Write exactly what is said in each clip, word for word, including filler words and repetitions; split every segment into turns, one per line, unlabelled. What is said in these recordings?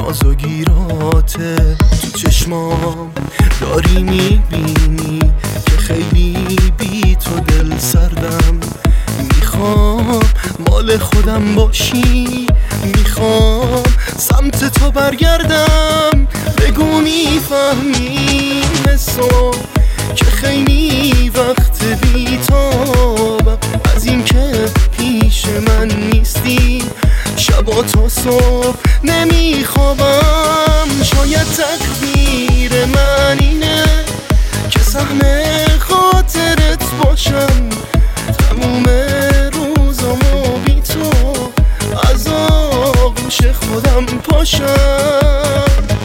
ناز و گیراته تو چشمام داری میبینی که خیلی بی تو دل سردم. میخوام مال خودم باشی، میخوام سمت تو برگردم. بگو میفهمی حسو که خیلی وقت بی‌تابم از این که پیش من نیستی. شبا تا صبح نمیخوابم. شاید تقدیر من اینه که سهم خاطرت باشم. تموم روزامو بی تو از آغوش خودم پاشم.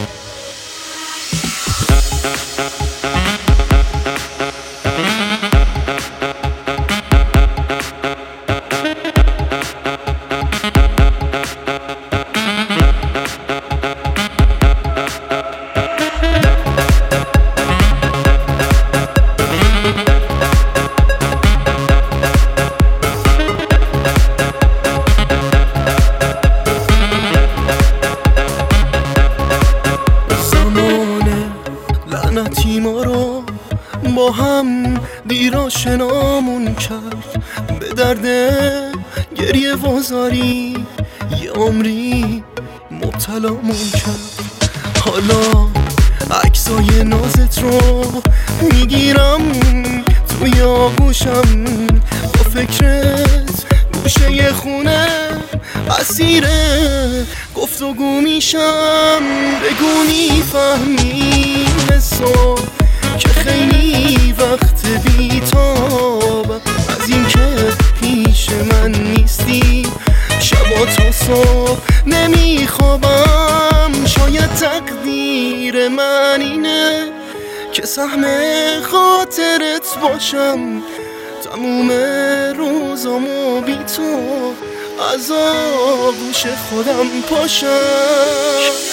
لعنتی ما رو با هم دیر آشنامون کرد. به درد گریه وزاری یه عمری مبتلامون کرد. حالا عکسای نازت رو میگیرم توی آغوشم. با فکرت گوشه یه خونه اسیر گفتگو میشم. بگو میفهمی حسو که خیلی وقت بی‌تابم از این که پیش من نیستی. شبا تا صبح نمیخوابم. شاید تقدیر من اینه که سهم خاطرت باشم. تموم روزامو بی تو از آغوش خودم پاشم.